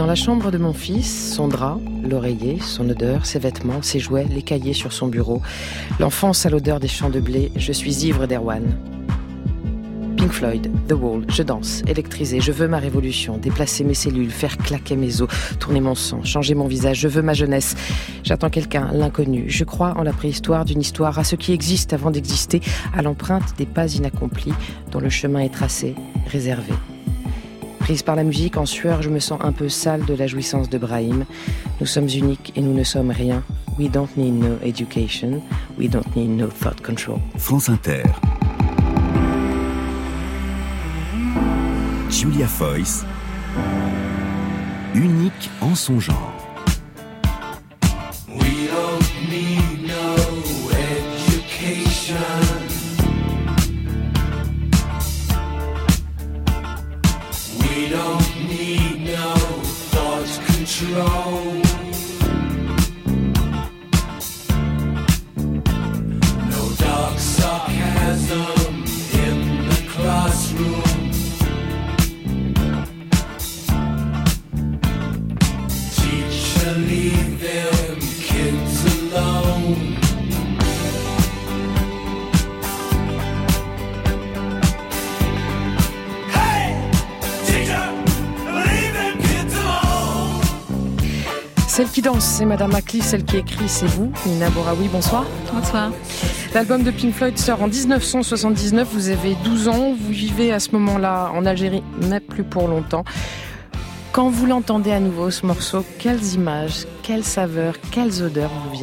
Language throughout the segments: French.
dans la chambre de mon fils, son drap, l'oreiller, son odeur, ses vêtements, ses jouets, les cahiers sur son bureau. L'enfance à l'odeur des champs de blé, je suis ivre d'Erwan. Pink Floyd, The Wall, je danse, électrisé, je veux ma révolution, déplacer mes cellules, faire claquer mes os, tourner mon sang, changer mon visage, je veux ma jeunesse. J'attends quelqu'un, l'inconnu, je crois en la préhistoire d'une histoire, à ce qui existe avant d'exister, à l'empreinte des pas inaccomplis, dont le chemin est tracé, réservé. Prise par la musique, en sueur, je me sens un peu sale de la jouissance de Brahim. Nous sommes uniques et nous ne sommes rien. We don't need no education, we don't need no thought control. France Inter. Julia Foyce, unique en son genre. We don't need no education. We don't need no thought control. No dark sarcasm in the classroom. Leave them kids alone. Hey, teacher, leave them kids alone. Celle qui danse, c'est Madame Ackley, celle qui écrit, c'est vous, Nina Boraoui, bonsoir. Bonsoir. L'album de Pink Floyd sort en 1979, vous avez 12 ans, vous vivez à ce moment-là en Algérie, mais plus pour longtemps. Quand vous l'entendez à nouveau, ce morceau, quelles images, quelles saveurs, quelles odeurs vous viennent ?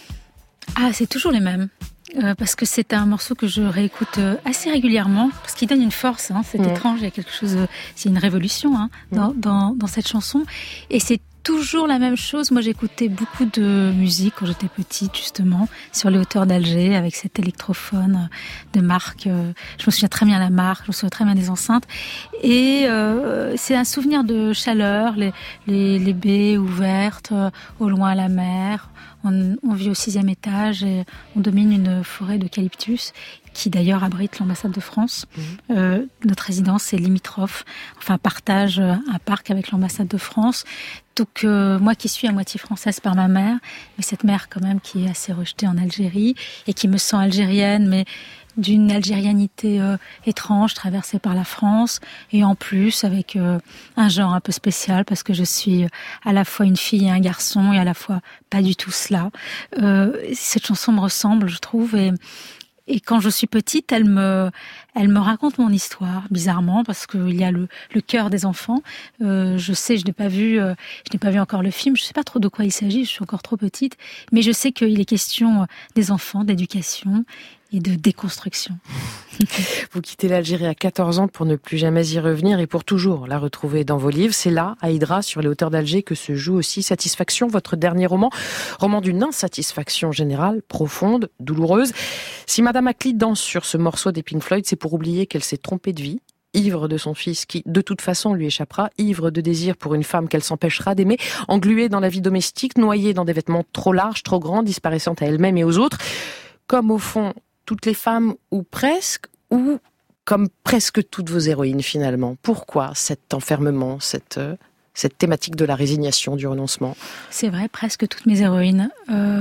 Ah, c'est toujours les mêmes. Parce que c'est un morceau que je réécoute assez régulièrement, parce qu'il donne une force, hein, c'est étrange, il y a quelque chose, c'est une révolution hein, dans cette chanson. Et c'est toujours la même chose. Moi, j'écoutais beaucoup de musique quand j'étais petite, justement, sur les hauteurs d'Alger, avec cet électrophone de marque. Je me souviens très bien de la marque, je me souviens très bien des enceintes. Et c'est un souvenir de chaleur, les baies ouvertes, au loin la mer. On vit au 6e étage et on domine une forêt d'eucalyptus qui d'ailleurs abrite l'ambassade de France. Notre résidence est limitrophe, enfin partage un parc avec l'ambassade de France. Donc moi qui suis à moitié française par ma mère, mais cette mère quand même qui est assez rejetée en Algérie et qui me sent algérienne, mais d'une algérianité étrange, traversée par la France, et en plus avec un genre un peu spécial, parce que je suis à la fois une fille et un garçon, et à la fois pas du tout cela. Cette chanson me ressemble, je trouve, et quand je suis petite, elle me raconte mon histoire, bizarrement, parce qu'il y a le cœur des enfants. Je sais, je n'ai pas vu encore le film, je sais pas trop de quoi il s'agit, je suis encore trop petite, mais je sais qu'il est question des enfants, d'éducation et de déconstruction. Vous quittez l'Algérie à 14 ans pour ne plus jamais y revenir et pour toujours la retrouver dans vos livres. C'est là, à Hydra, sur les hauteurs d'Alger, que se joue aussi Satisfaction, votre dernier roman d'une insatisfaction générale, profonde, douloureuse. Si Madame Ackley danse sur ce morceau des Pink Floyd, c'est pour oublier qu'elle s'est trompée de vie, ivre de son fils qui, de toute façon, lui échappera, ivre de désir pour une femme qu'elle s'empêchera d'aimer, engluée dans la vie domestique, noyée dans des vêtements trop larges, trop grands, disparaissant à elle-même et aux autres. Comme au fond, toutes les femmes, ou presque, ou comme presque toutes vos héroïnes finalement. Pourquoi cet enfermement, cette thématique de la résignation, du renoncement ? C'est vrai, presque toutes mes héroïnes. Pourquoi ?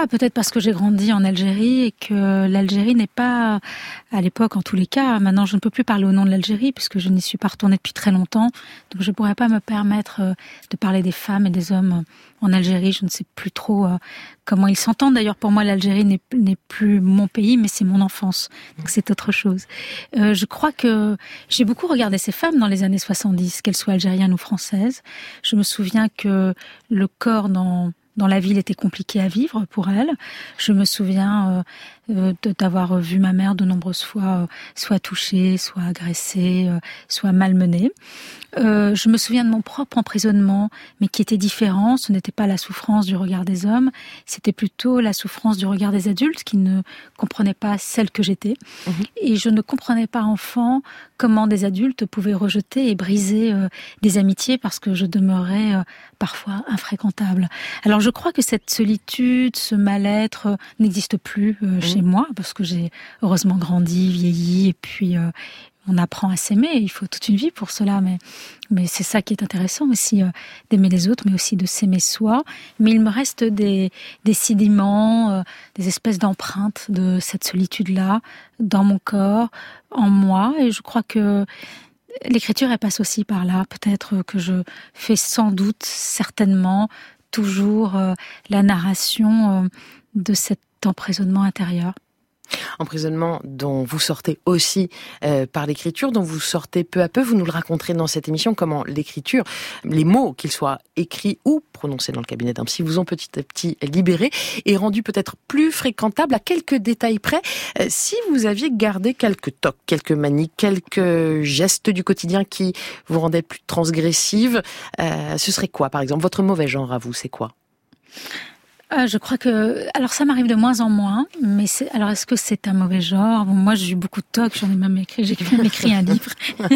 Peut-être parce que j'ai grandi en Algérie et que l'Algérie n'est pas, à l'époque en tous les cas, maintenant je ne peux plus parler au nom de l'Algérie puisque je n'y suis pas retournée depuis très longtemps, donc je ne pourrais pas me permettre de parler des femmes et des hommes en Algérie. Je ne sais plus trop comment ils s'entendent. D'ailleurs, pour moi, l'Algérie n'est plus mon pays, mais c'est mon enfance. Donc c'est autre chose. Je crois que j'ai beaucoup regardé ces femmes dans les années 70, qu'elles soient algériennes ou françaises. Je me souviens que le corps dans la ville était compliqué à vivre pour elles. Je me souviens d'avoir vu ma mère de nombreuses fois soit touchée, soit agressée, soit malmenée. Je me souviens de mon propre emprisonnement, mais qui était différent. Ce n'était pas la souffrance du regard des hommes, c'était plutôt la souffrance du regard des adultes qui ne comprenaient pas celle que j'étais. Et je ne comprenais pas, enfant, comment des adultes pouvaient rejeter et briser des amitiés parce que je demeurais parfois infréquentable. Alors je crois que cette solitude, ce mal-être n'existe plus chez moi, parce que j'ai heureusement grandi, vieilli, et puis on apprend à s'aimer. Il faut toute une vie pour cela, mais c'est ça qui est intéressant aussi, d'aimer les autres, mais aussi de s'aimer soi. Mais il me reste des sédiments, des espèces d'empreintes de cette solitude-là dans mon corps, en moi, et je crois que l'écriture, elle passe aussi par là. Peut-être que je fais sans doute, certainement, toujours la narration de cet emprisonnement intérieur. Emprisonnement dont vous sortez aussi par l'écriture, dont vous sortez peu à peu. Vous nous le raconterez dans cette émission, comment l'écriture, les mots, qu'ils soient écrits ou prononcés dans le cabinet d'un psy, vous ont petit à petit libéré et rendu peut-être plus fréquentable à quelques détails près. Si vous aviez gardé quelques tocs, quelques manies, quelques gestes du quotidien qui vous rendaient plus transgressive, ce serait quoi, par exemple? Votre mauvais genre à vous, c'est quoi? Je crois que, alors ça m'arrive de moins en moins, mais alors est-ce que c'est un mauvais genre? Bon, moi j'ai eu beaucoup de tocs, j'ai même écrit un livre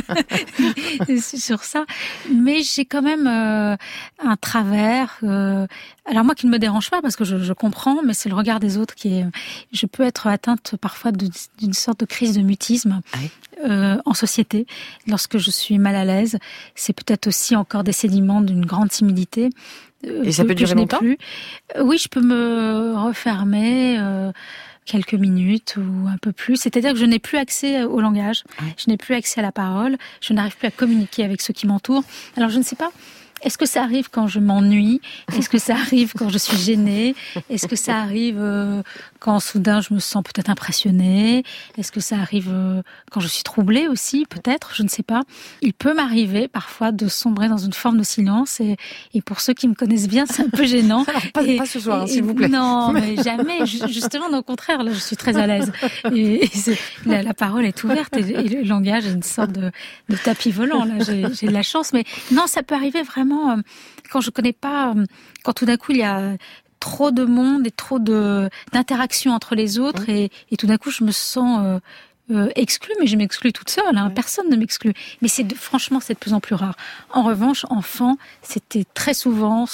sur ça, mais j'ai quand même un travers. Alors moi qui ne me dérange pas parce que je comprends, mais c'est le regard des autres je peux être atteinte parfois d'une sorte de crise de mutisme. En société, lorsque je suis mal à l'aise, c'est peut-être aussi encore des sédiments d'une grande timidité. Et ça peut durer longtemps ? Oui, je peux me refermer quelques minutes ou un peu plus. C'est-à-dire que je n'ai plus accès au langage, je n'ai plus accès à la parole, je n'arrive plus à communiquer avec ceux qui m'entourent. Alors je ne sais pas. Est-ce que ça arrive quand je m'ennuie? Est-ce que ça arrive quand je suis gênée? Est-ce que ça arrive quand soudain je me sens peut-être impressionnée? Est-ce que ça arrive quand je suis troublée aussi? Peut-être, je ne sais pas. Il peut m'arriver parfois de sombrer dans une forme de silence et pour ceux qui me connaissent bien, c'est un peu gênant. Alors, pas ce soir, s'il vous plaît. Non, mais jamais. Justement, au contraire, là, je suis très à l'aise. Et la parole est ouverte et le langage est une sorte de tapis volant. Là, j'ai de la chance. Mais non, ça peut arriver vraiment quand je connais pas, quand tout d'un coup il y a trop de monde et trop d'interactions entre les autres et tout d'un coup je me sens exclue, mais je m'exclus toute seule, personne ne m'exclut. Mais franchement, c'est de plus en plus rare. En revanche, enfant, c'était très souvent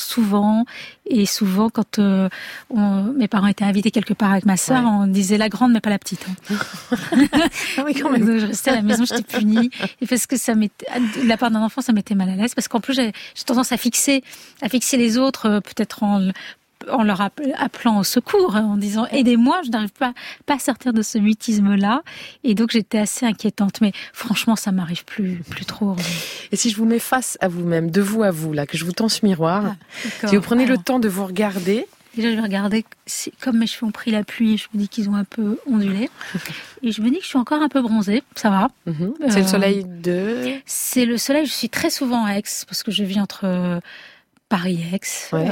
quand mes parents étaient invités quelque part avec ma sœur, on disait la grande mais pas la petite. Ah oui, quand même. Donc, je restais à la maison, j'étais punie. Et parce que de la part d'un enfant, ça m'était mal à l'aise. Parce qu'en plus, j'ai tendance à fixer les autres, peut-être en leur appelant au secours, en disant aidez-moi, je n'arrive pas à sortir de ce mutisme-là. Et donc j'étais assez inquiétante. Mais franchement, ça m'arrive plus trop. Et si je vous mets face à vous-même, de vous à vous, là, que je vous tends ce miroir, si vous prenez le temps de vous regarder. Déjà, je vais regarder, comme mes cheveux ont pris la pluie, je me dis qu'ils ont un peu ondulé. Et je me dis que je suis encore un peu bronzée, ça va. C'est le soleil C'est le soleil, je suis très souvent à Aix, parce que je vis entre Paris et Aix.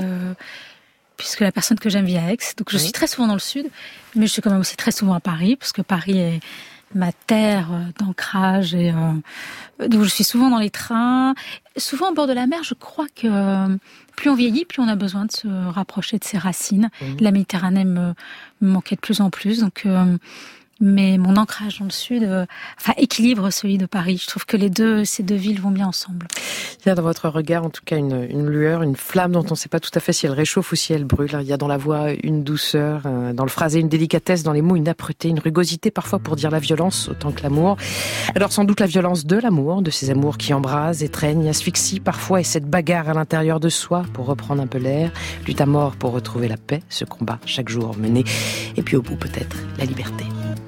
Puisque la personne que j'aime vit à Aix. Donc je suis très souvent dans le sud, mais je suis quand même aussi très souvent à Paris, parce que Paris est ma terre d'ancrage. Et donc je suis souvent dans les trains, souvent au bord de la mer. Je crois que plus on vieillit, plus on a besoin de se rapprocher de ses racines. La Méditerranée me manquait de plus en plus, donc... mais mon ancrage dans le sud équilibre celui de Paris. Je trouve que ces deux villes vont bien ensemble. Il y a dans votre regard en tout cas une lueur, une flamme dont on ne sait pas tout à fait si elle réchauffe ou si elle brûle. Il y a dans la voix une douceur, dans le phrasé une délicatesse, dans les mots une âpreté, une rugosité parfois pour dire la violence autant que l'amour. Alors sans doute la violence de l'amour, de ces amours qui embrasent, étreignent, asphyxient parfois, et cette bagarre à l'intérieur de soi pour reprendre un peu l'air, lutte à mort pour retrouver la paix, ce combat chaque jour mené, et puis au bout peut-être la liberté.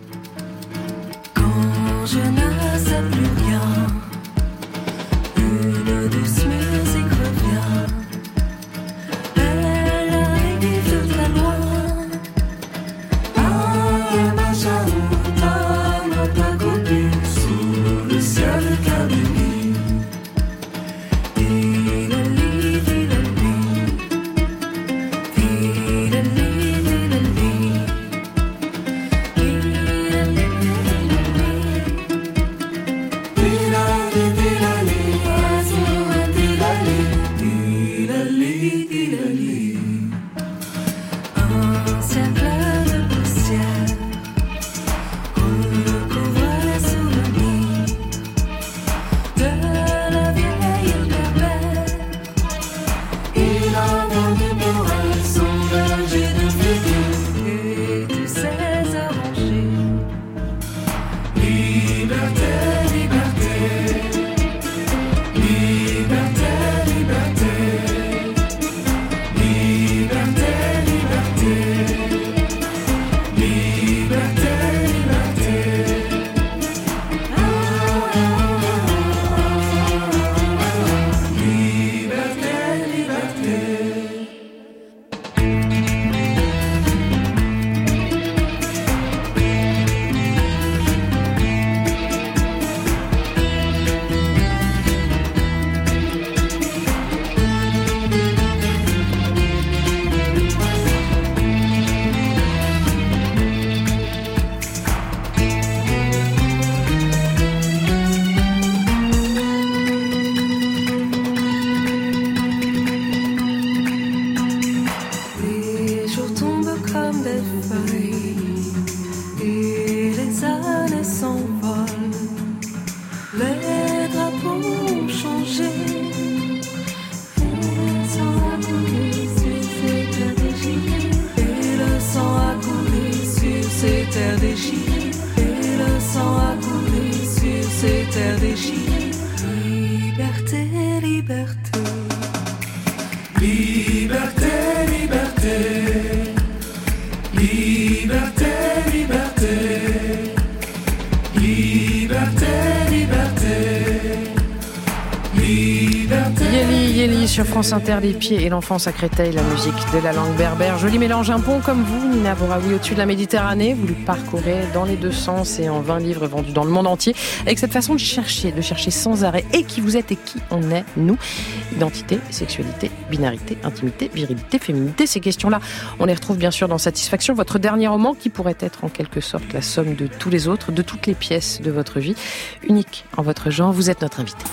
Je ne sais plus rien. Une douce musique revient. Elle arrive de très loin. Ah, ma chante, notre copine sous le ciel cabini. Les drapeaux ont changé. Et le sang a coulé sur ces terres déchirées. Et le sang a coulé sur ces terres déchirées. Et le sang a coulé sur ces terres déchirées. Liberté, liberté. Liberté, liberté. Liberté, liberté. Liberté, liberté. Liberté. Yéli, Yéli sur France Inter, les pieds et l'enfance à Créteil, la musique de la langue berbère. Joli mélange, un pont comme vous, Nina Bouraoui, au-dessus de la Méditerranée. Vous le parcourez dans les deux sens et en 20 livres vendus dans le monde entier. Avec cette façon de chercher sans arrêt. Et qui vous êtes et qui on est, nous. Identité, sexualité, binarité, intimité, virilité, féminité. Ces questions-là, on les retrouve bien sûr dans Satisfaction, votre dernier roman qui pourrait être en quelque sorte la somme de tous les autres, de toutes les pièces de votre vie. Unique en votre genre, vous êtes notre invité.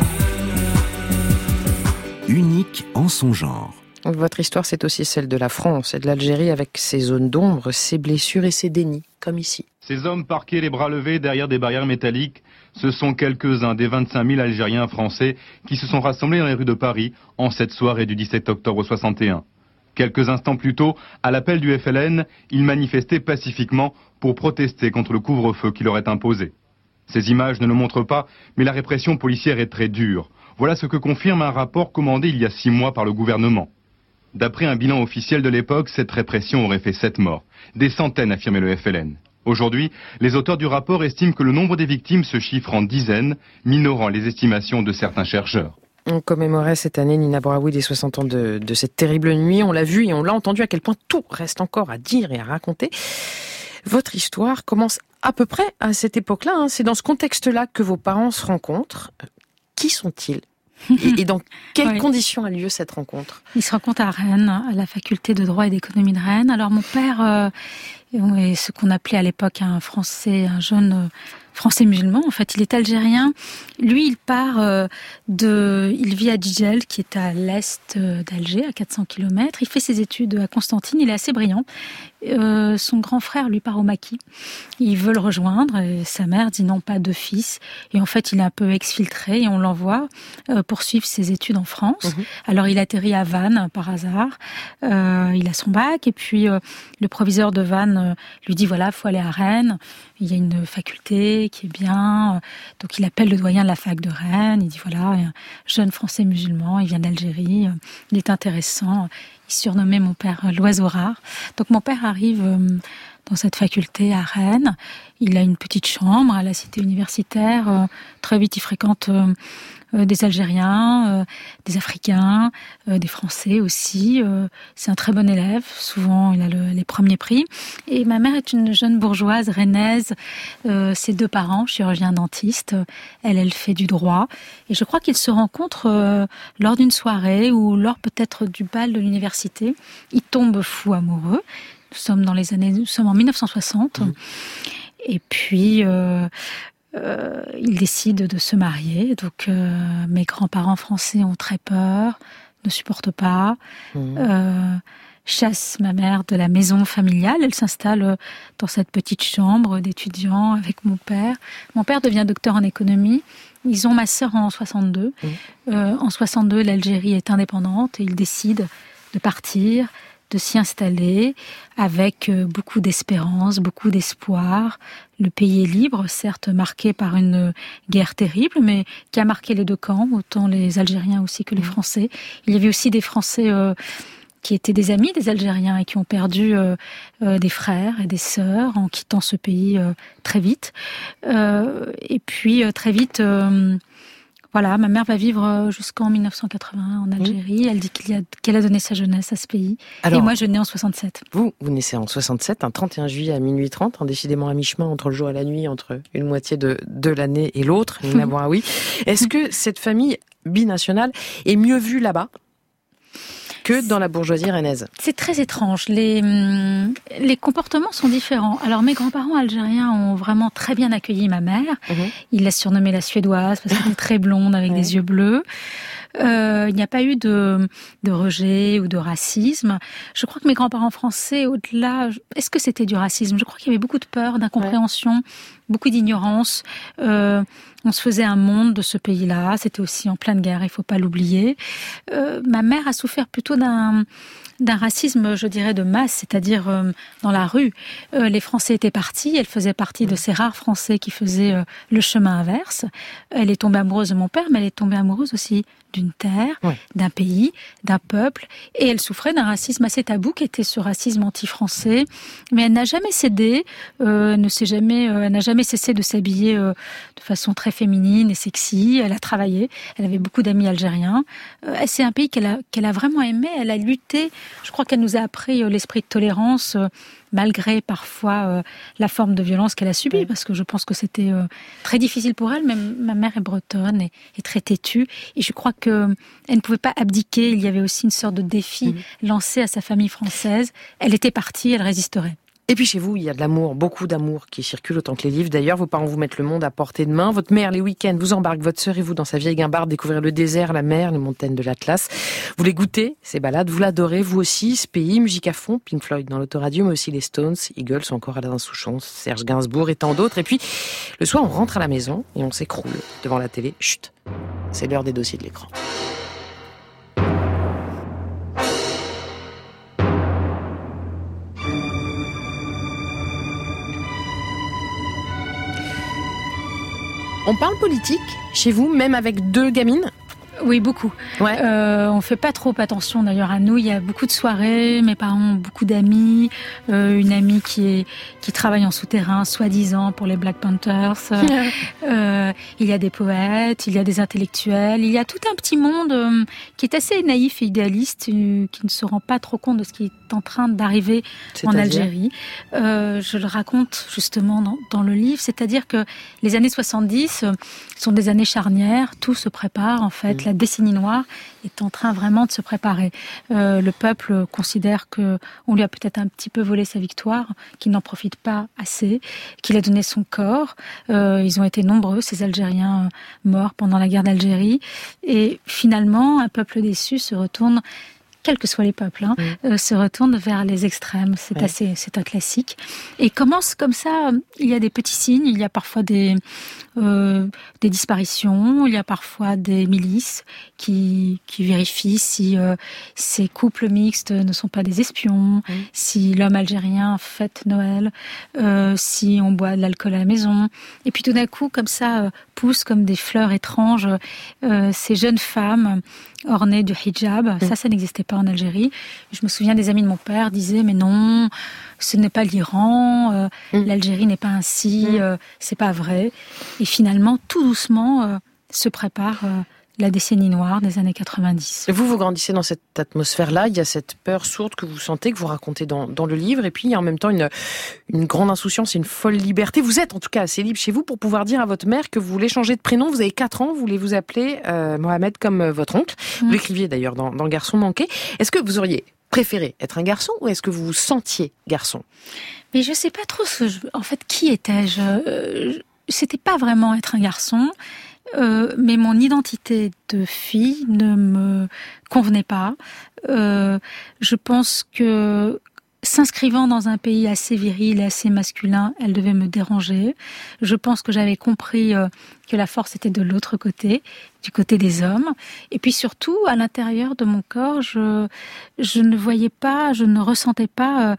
Unique en son genre. Votre histoire, c'est aussi celle de la France et de l'Algérie avec ses zones d'ombre, ses blessures et ses dénis, comme ici. Ces hommes parqués les bras levés derrière des barrières métalliques, ce sont quelques-uns des 25 000 Algériens français qui se sont rassemblés dans les rues de Paris en cette soirée du 17 octobre 61. Quelques instants plus tôt, à l'appel du FLN, ils manifestaient pacifiquement pour protester contre le couvre-feu qui leur est imposé. Ces images ne le montrent pas, mais la répression policière est très dure. Voilà ce que confirme un rapport commandé il y a 6 mois par le gouvernement. D'après un bilan officiel de l'époque, cette répression aurait fait 7 morts. Des centaines, affirmait le FLN. Aujourd'hui, les auteurs du rapport estiment que le nombre des victimes se chiffre en dizaines, minorant les estimations de certains chercheurs. On commémorait cette année, Nina Bouraoui, des 60 ans de cette terrible nuit. On l'a vu et on l'a entendu à quel point tout reste encore à dire et à raconter. Votre histoire commence à peu près à cette époque-là. C'est dans ce contexte-là que vos parents se rencontrent. Qui sont-ils ? Et dans quelles conditions a lieu cette rencontre ? Ils se rencontrent à Rennes, à la faculté de droit et d'économie de Rennes. Alors mon père est ce qu'on appelait à l'époque un jeune français musulman. En fait, il est algérien. Lui, il vit à Djidjel, qui est à l'est d'Alger, à 400 km. Il fait ses études à Constantine. Il est assez brillant. Son grand frère lui part au maquis. Il veut le rejoindre et sa mère dit non, pas de fils. Et en fait, il est un peu exfiltré et on l'envoie poursuivre ses études en France. Alors, il atterrit à Vannes par hasard. Il a son bac et puis le proviseur de Vannes lui dit voilà, faut aller à Rennes. Il y a une faculté qui est bien. Donc, il appelle le doyen de la fac de Rennes. Il dit voilà, un jeune français musulman, il vient d'Algérie. Il est intéressant. Il surnommait mon père l'oiseau rare. Donc mon père arrive dans cette faculté à Rennes. Il a une petite chambre à la cité universitaire. Très vite, il fréquente des Algériens, des Africains, des Français aussi. C'est un très bon élève. Souvent, il a les premiers prix. Et ma mère est une jeune bourgeoise rennaise. Ses 2 parents, chirurgiens dentistes. Elle fait du droit. Et je crois qu'ils se rencontrent lors d'une soirée ou lors peut-être du bal de l'université. Ils tombent fous amoureux. Nous sommes en 1960. Et puis, ils décident de se marier. Donc, mes grands-parents français ont très peur, ne supportent pas, chassent ma mère de la maison familiale. Elle s'installe dans cette petite chambre d'étudiant avec mon père. Mon père devient docteur en économie. Ils ont ma sœur en 62. En 62, l'Algérie est indépendante et ils décident de partir, de s'y installer avec beaucoup d'espérance, beaucoup d'espoir. Le pays est libre, certes marqué par une guerre terrible, mais qui a marqué les deux camps, autant les Algériens aussi que les Français. Il y avait aussi des Français qui étaient des amis des Algériens et qui ont perdu des frères et des sœurs en quittant ce pays très vite. Et puis très vite... Voilà, ma mère va vivre jusqu'en 1980 en Algérie. Elle dit qu'elle a donné sa jeunesse à ce pays. Alors, et moi, je nais en 67. Vous naissez en 67, un 31 juillet à minuit 30, décidément à mi-chemin entre le jour et la nuit, entre une moitié de l'année et l'autre, Nina Bouraoui. Est-ce que cette famille binationale est mieux vue là-bas que dans la bourgeoisie rennaise? C'est très étrange. Les comportements sont différents. Alors, mes grands-parents algériens ont vraiment très bien accueilli ma mère. Ils la surnommaient la Suédoise parce qu'elle était très blonde avec des yeux bleus. Il n'y a pas eu de rejet ou de racisme. Je crois que mes grands-parents français, au-delà... Est-ce que c'était du racisme? Je crois qu'il y avait beaucoup de peur, d'incompréhension, beaucoup d'ignorance. On se faisait un monde de ce pays-là. C'était aussi en pleine guerre, il faut pas l'oublier. Ma mère a souffert plutôt d'un racisme, je dirais, de masse, c'est-à-dire dans la rue. Les Français étaient partis, elle faisait partie de ces rares Français qui faisaient le chemin inverse. Elle est tombée amoureuse de mon père, mais elle est tombée amoureuse aussi d'une terre, d'un pays, d'un peuple, et elle souffrait d'un racisme assez tabou qui était ce racisme anti-français. Mais elle n'a jamais cédé, elle n'a jamais cessé de s'habiller de façon très féminine et sexy. Elle a travaillé, elle avait beaucoup d'amis algériens. C'est un pays qu'elle a vraiment aimé, elle a lutté. Je crois qu'elle nous a appris l'esprit de tolérance, malgré parfois la forme de violence qu'elle a subie, parce que je pense que c'était très difficile pour elle. Même ma mère est bretonne et très têtue, et je crois qu'elle ne pouvait pas abdiquer. Il y avait aussi une sorte de défi lancé à sa famille française. Elle était partie, elle résisterait. Et puis chez vous, il y a de l'amour, beaucoup d'amour qui circule autant que les livres. D'ailleurs, vos parents vous mettent le monde à portée de main. Votre mère, les week-ends, vous embarque, votre sœur et vous, dans sa vieille guimbarde, découvrir le désert, la mer, les montagnes de l'Atlas. Vous les goûtez, ces balades, vous l'adorez, vous aussi, ce pays, musique à fond, Pink Floyd dans l'autoradio, mais aussi les Stones, Eagles, ou encore Alain Souchon, Serge Gainsbourg et tant d'autres. Et puis, le soir, on rentre à la maison et on s'écroule devant la télé. Chut, c'est l'heure des dossiers de l'écran. On parle politique chez vous, même avec 2 gamines ? Oui, beaucoup. Ouais. On fait pas trop attention d'ailleurs à nous. Il y a beaucoup de soirées. Mes parents ont beaucoup d'amis. Une amie qui travaille en souterrain, soi-disant, pour les Black Panthers. Il y a des poètes, il y a des intellectuels. Il y a tout un petit monde qui est assez naïf et idéaliste, qui ne se rend pas trop compte de ce qui est en train d'arriver en Algérie. Je le raconte justement dans le livre. C'est-à-dire que les années 70 sont des années charnières. Tout se prépare en fait. La décennie noire est en train vraiment de se préparer. Le peuple considère que on lui a peut-être un petit peu volé sa victoire, qu'il n'en profite pas assez, qu'il a donné son corps. Ils ont été nombreux, ces Algériens morts pendant la guerre d'Algérie. Et finalement, un peuple déçu se retourne, quels que soient les peuples, se retourne vers les extrêmes. C'est un classique. Et commence comme ça, il y a des petits signes, il y a parfois des disparitions, il y a parfois des milices qui vérifient si ces couples mixtes ne sont pas des espions, si l'homme algérien fête Noël, si on boit de l'alcool à la maison. Et puis tout d'un coup, comme ça, poussent comme des fleurs étranges ces jeunes femmes ornées du hijab. Ça n'existait pas en Algérie. Je me souviens, des amis de mon père disaient mais non, ce n'est pas l'Iran, l'Algérie n'est pas ainsi, c'est pas vrai. Et finalement, tout doucement, se prépare la décennie noire des années 90. Vous grandissez dans cette atmosphère-là, il y a cette peur sourde que vous sentez, que vous racontez dans le livre, et puis il y a en même temps une grande insouciance et une folle liberté. Vous êtes en tout cas assez libre chez vous pour pouvoir dire à votre mère que vous voulez changer de prénom. Vous avez 4 ans, vous voulez vous appeler Mohamed comme votre oncle. Vous l'écriviez d'ailleurs dans Le Garçon manqué. Est-ce que vous auriez préféré être un garçon ou est-ce que vous vous sentiez garçon ? Mais je sais pas trop en fait, qui étais-je ? C'était pas vraiment être un garçon. Mais mon identité de fille ne me convenait pas. Je pense que s'inscrivant dans un pays assez viril et assez masculin, elle devait me déranger. Je pense que j'avais compris que la force était de l'autre côté, du côté des hommes. Et puis surtout, à l'intérieur de mon corps, je ne voyais pas, je ne ressentais pas...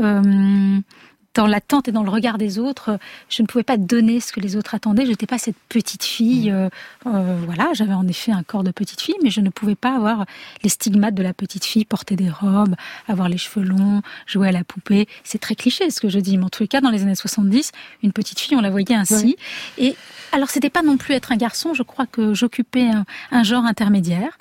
dans l'attente et dans le regard des autres, je ne pouvais pas donner ce que les autres attendaient. Je n'étais pas cette petite fille. Voilà, j'avais en effet un corps de petite fille, mais je ne pouvais pas avoir les stigmates de la petite fille, porter des robes, avoir les cheveux longs, jouer à la poupée. C'est très cliché ce que je dis, mais en tous les cas, dans les années 70, une petite fille, on la voyait ainsi. Ouais. Et alors, c'était pas non plus être un garçon. Je crois que j'occupais un genre intermédiaire.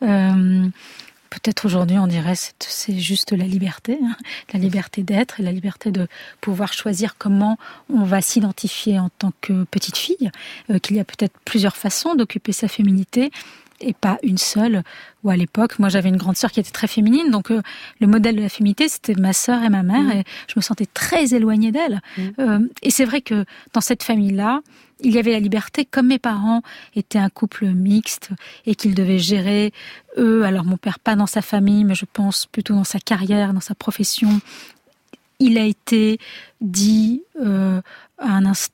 Peut-être aujourd'hui, on dirait c'est juste la liberté d'être et la liberté de pouvoir choisir comment on va s'identifier en tant que petite fille, qu'il y a peut-être plusieurs façons d'occuper sa féminité et pas une seule. Ou à l'époque, moi j'avais une grande sœur qui était très féminine, donc le modèle de la féminité c'était ma sœur et ma mère, et je me sentais très éloignée d'elle. Et c'est vrai que dans cette famille-là, il y avait la liberté, comme mes parents étaient un couple mixte et qu'ils devaient gérer eux, alors mon père pas dans sa famille, mais je pense plutôt dans sa carrière, dans sa profession. Il a été dit à un instant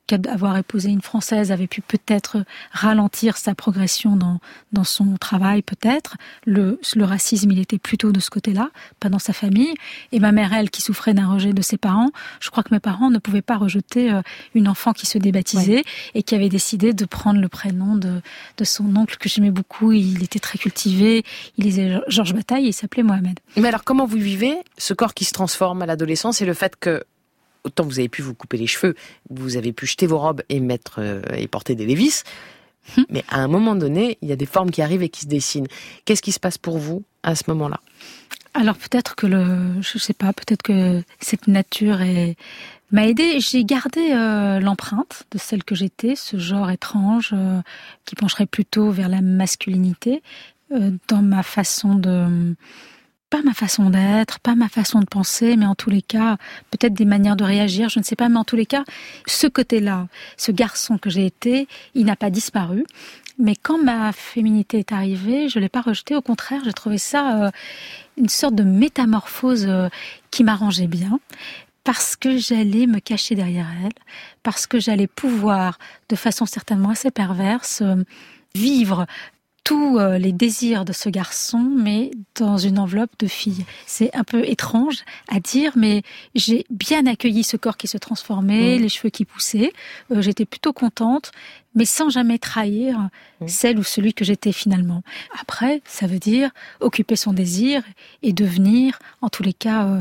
qu'avoir épousé une Française avait pu peut-être ralentir sa progression dans son travail, peut-être. Le racisme, il était plutôt de ce côté-là, pas dans sa famille. Et ma mère, elle, qui souffrait d'un rejet de ses parents, je crois que mes parents ne pouvaient pas rejeter une enfant qui se débaptisait et qui avait décidé de prendre le prénom de son oncle que j'aimais beaucoup. Il était très cultivé, il lisait Georges Bataille et il s'appelait Mohamed. Mais alors, comment vous vivez ce corps qui se transforme à l'adolescence et le fait que, autant vous avez pu vous couper les cheveux, vous avez pu jeter vos robes et et porter des Levi's, mais à un moment donné, il y a des formes qui arrivent et qui se dessinent. Qu'est-ce qui se passe pour vous à ce moment-là ? Alors peut-être que je sais pas, peut-être que cette nature m'a aidée. J'ai gardé l'empreinte de celle que j'étais, ce genre étrange qui pencherait plutôt vers la masculinité dans ma façon de... Pas ma façon d'être, pas ma façon de penser, mais en tous les cas, peut-être des manières de réagir, je ne sais pas, mais en tous les cas, ce côté-là, ce garçon que j'ai été, il n'a pas disparu. Mais quand ma féminité est arrivée, je l'ai pas rejeté. Au contraire, j'ai trouvé ça une sorte de métamorphose qui m'arrangeait bien. Parce que j'allais me cacher derrière elle, parce que j'allais pouvoir, de façon certainement assez perverse, vivre tous les désirs de ce garçon, mais dans une enveloppe de fille. C'est un peu étrange à dire, mais j'ai bien accueilli ce corps qui se transformait, les cheveux qui poussaient. J'étais plutôt contente, mais sans jamais trahir celle ou celui que j'étais finalement. Après, ça veut dire occuper son désir et devenir, en tous les cas,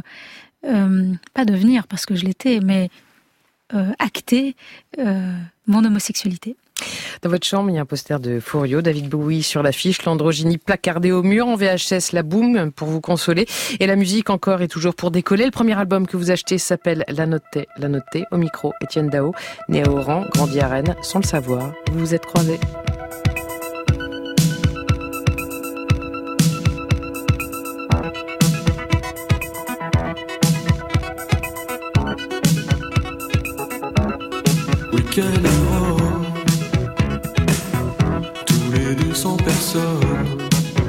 pas devenir parce que je l'étais, mais acter mon homosexualité. Dans votre chambre, il y a un poster de Fouriot, David Bowie sur l'affiche, l'androgynie placardée au mur, en VHS, la boum, pour vous consoler. Et la musique encore et toujours pour décoller. Le premier album que vous achetez s'appelle La Notée. Au micro, Étienne Dao, né à Oran, grandi à Rennes, sans le savoir. Vous vous êtes croisés. Week-end à Rome, tous les 200 personnes.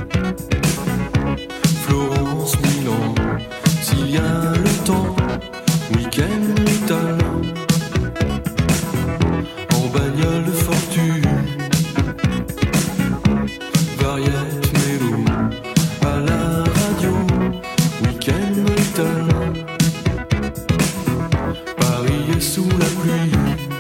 Florence, Milan, s'il y a le temps. Week-end italien, en bagnole de fortune. Variette, mélo, à la radio. Week-end italien, Paris est sous la pluie.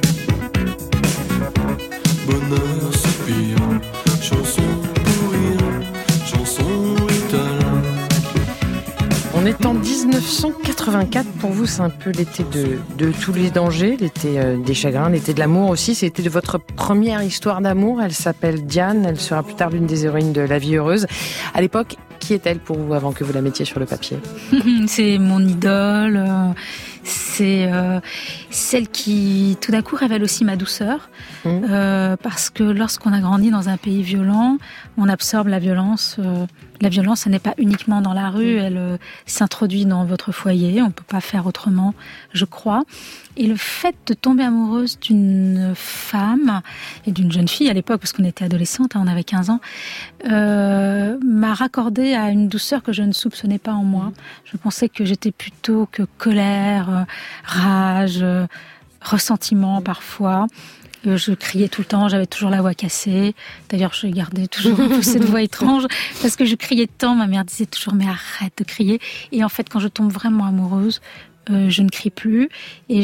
Bonheur, soupir, chanson pour rire, chanson italien. On est en 1984, pour vous c'est un peu l'été de tous les dangers, l'été des chagrins, l'été de l'amour aussi. C'était de votre première histoire d'amour, elle s'appelle Diane, elle sera plus tard l'une des héroïnes de La Vie heureuse. À l'époque, qui est-elle pour vous avant que vous la mettiez sur le papier ? C'est mon idole, c'est celle qui tout d'un coup révèle aussi ma douceur, parce que lorsqu'on a grandi dans un pays violent, on absorbe la violence. La violence, ça n'est pas uniquement dans la rue, elle s'introduit dans votre foyer, on peut pas faire autrement, je crois. Et le fait de tomber amoureuse d'une femme, et d'une jeune fille à l'époque, parce qu'on était adolescente, on avait 15 ans, m'a raccordé à une douceur que je ne soupçonnais pas en moi. Je pensais que j'étais plutôt que colère, rage, ressentiment parfois. Je criais tout le temps, j'avais toujours la voix cassée. D'ailleurs, je gardais toujours un peu cette voix étrange parce que je criais tant. Ma mère disait toujours, mais arrête de crier. Et en fait, quand je tombe vraiment amoureuse, je ne crie plus. Et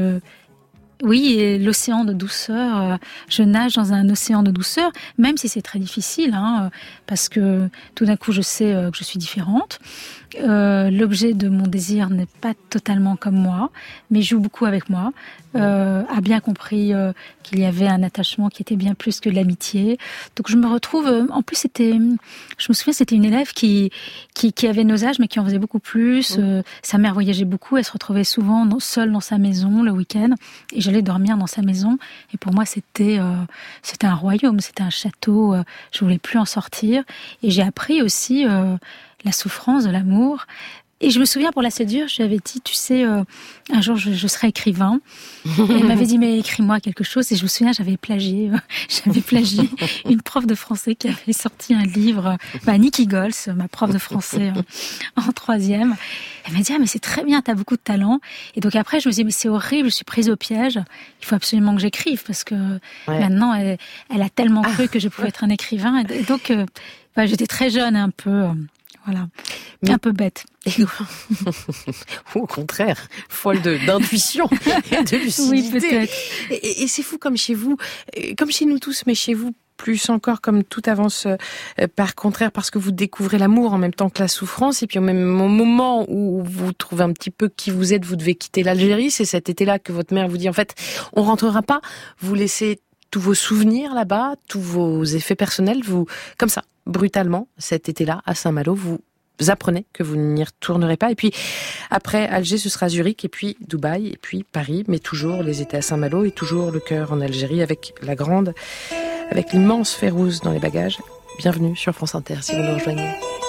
l'océan de douceur, je nage dans un océan de douceur, même si c'est très difficile, parce que tout d'un coup, je sais que je suis différente. L'objet de mon désir n'est pas totalement comme moi, mais joue beaucoup avec moi, a bien compris qu'il y avait un attachement qui était bien plus que de l'amitié. Donc je me retrouve, en plus je me souviens, c'était une élève qui avait nos âges, mais qui en faisait beaucoup plus. Sa mère voyageait beaucoup, elle se retrouvait souvent seule dans sa maison le week-end, et j'allais dormir dans sa maison. Et pour moi, c'était un royaume, c'était un château. Je voulais plus en sortir. Et j'ai appris aussi la souffrance de l'amour Et je me souviens, pour la séduire, je lui avais dit, tu sais, un jour je serai écrivain. Et elle m'avait dit, mais écris-moi quelque chose. Et je me souviens, j'avais plagié une prof de français qui avait sorti un livre, Nikki Gols, ma prof de français en troisième. Elle m'a dit, mais c'est très bien, t'as beaucoup de talent. Et donc après, je me dis, mais c'est horrible, je suis prise au piège. Il faut absolument que j'écrive, parce que maintenant, elle a tellement cru que je pouvais être un écrivain. Et donc, j'étais très jeune, un peu... Voilà, mais un peu bête. Ou au contraire, folle d'intuition et de lucidité. Oui, peut-être. Et c'est fou comme chez vous, comme chez nous tous, mais chez vous plus encore, comme tout avance par contraire, parce que vous découvrez l'amour en même temps que la souffrance, et puis au moment où vous trouvez un petit peu qui vous êtes, vous devez quitter l'Algérie. C'est cet été-là que votre mère vous dit, en fait, on rentrera pas, vous laissez tous vos souvenirs là-bas, tous vos effets personnels, vous, comme ça, brutalement, cet été-là, à Saint-Malo, vous apprenez que vous n'y retournerez pas. Et puis, après Alger, ce sera Zurich, et puis Dubaï, et puis Paris, mais toujours les étés à Saint-Malo, et toujours le cœur en Algérie, avec l'immense Férouz dans les bagages. Bienvenue sur France Inter, si vous nous rejoignez.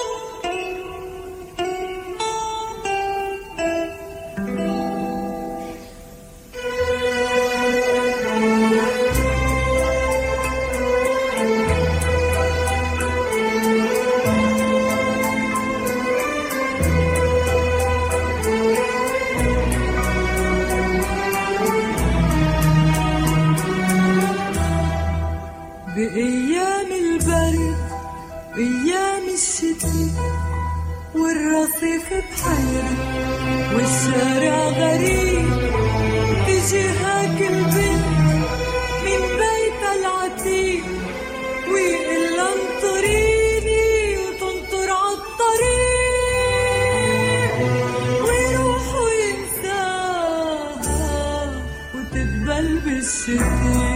بأيام البرد أيام الشتي والرصيف بحيرة والشارع غريب تجيهاك البنت من بيتها العتيق ويقلها انطريني وتنطر عالطريق ويروح وينساها وتدبل بالشتي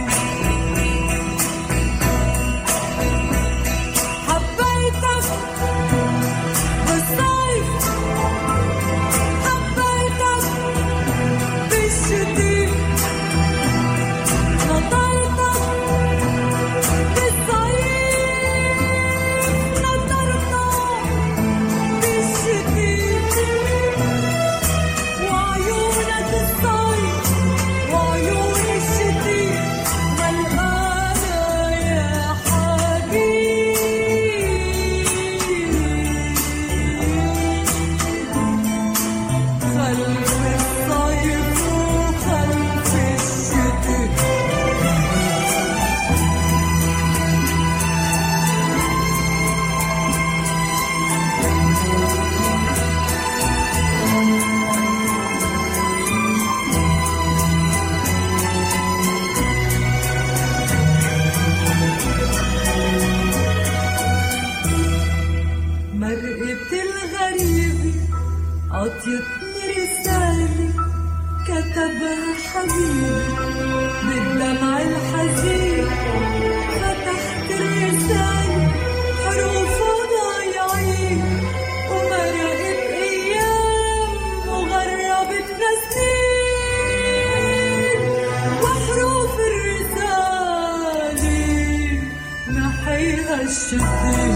عطيتني رسالة كتبها حبيبي بالدمع الحزين فتحت الرسالة حروفها ضايعين ومرقت أيام وغربتنا سنين وحروف الرسالة نحيها الشتين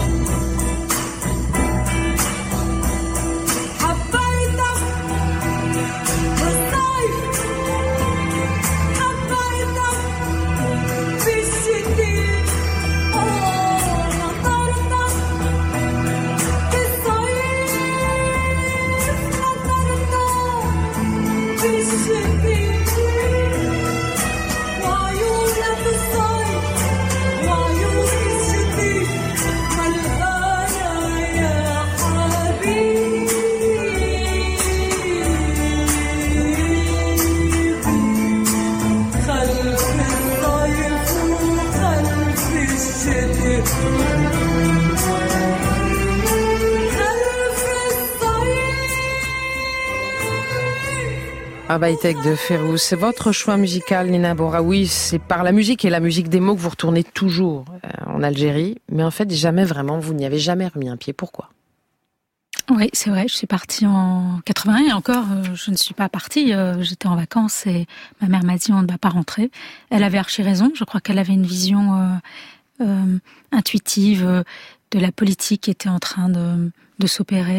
Abaïtek de Férouz, c'est votre choix musical, Nina Boraoui. C'est par la musique et la musique des mots que vous retournez toujours en Algérie, mais en fait jamais vraiment, vous n'y avez jamais remis un pied. Pourquoi ? Oui, c'est vrai, je suis partie en 81 et encore, je ne suis pas partie, j'étais en vacances et ma mère m'a dit on ne va pas rentrer. Elle avait archi raison, je crois qu'elle avait une vision intuitive de la politique qui était en train de s'opérer.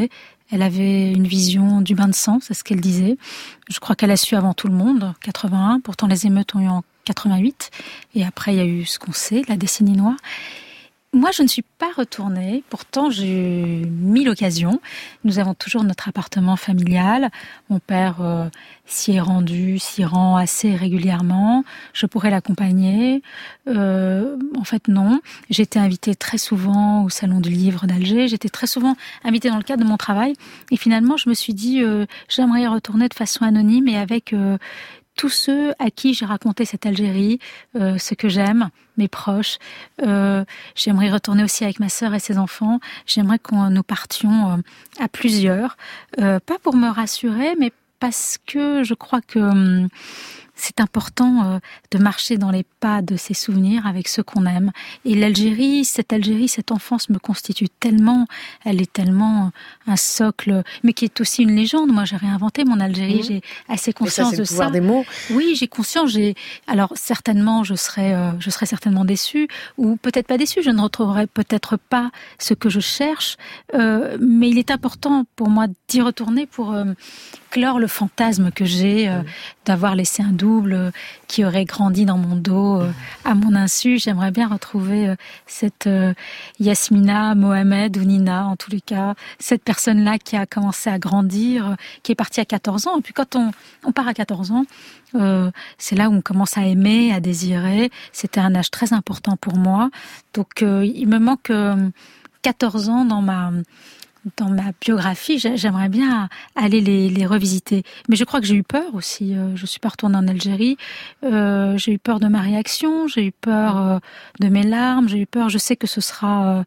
Elle avait une vision du bain de sang, c'est ce qu'elle disait. Je crois qu'elle a su avant tout le monde, 81. Pourtant, les émeutes ont eu en 88. Et après, il y a eu ce qu'on sait, la décennie noire. Moi, je ne suis pas retournée. Pourtant, j'ai eu 1000 occasions. Nous avons toujours notre appartement familial. Mon père s'y rend assez régulièrement. Je pourrais l'accompagner. En fait, non. J'ai été invitée très souvent au Salon du Livre d'Alger. J'étais très souvent invitée dans le cadre de mon travail. Et finalement, je me suis dit, j'aimerais y retourner de façon anonyme et avec tous ceux à qui j'ai raconté cette Algérie, ce que j'aime, mes proches. J'aimerais y retourner aussi avec ma sœur et ses enfants. J'aimerais qu'on nous partions à plusieurs. Pas pour me rassurer, mais parce que je crois que c'est important de marcher dans les pas de ses souvenirs avec ceux qu'on aime. Et l'Algérie, cette enfance me constitue tellement, elle est tellement un socle, mais qui est aussi une légende. Moi, j'ai réinventé mon Algérie, j'ai assez conscience de ça. C'est le pouvoir des mots. Oui, j'ai conscience. Alors certainement, je serais certainement déçue, ou peut-être pas déçue. Je ne retrouverai peut-être pas ce que je cherche, mais il est important pour moi d'y retourner pour clore le fantasme que j'ai d'avoir laissé un double qui aurait grandi dans mon dos à mon insu. J'aimerais bien retrouver cette Yasmina, Mohamed ou Nina, en tous les cas, cette personne-là qui a commencé à grandir, qui est partie à 14 ans. Et puis quand on part à 14 ans, c'est là où on commence à aimer, à désirer. C'était un âge très important pour moi. Donc il me manque 14 ans dans ma biographie, j'aimerais bien aller les revisiter. Mais je crois que j'ai eu peur aussi. Je suis pas retournée en Algérie. J'ai eu peur de ma réaction, j'ai eu peur de mes larmes, j'ai eu peur. Je sais que ce sera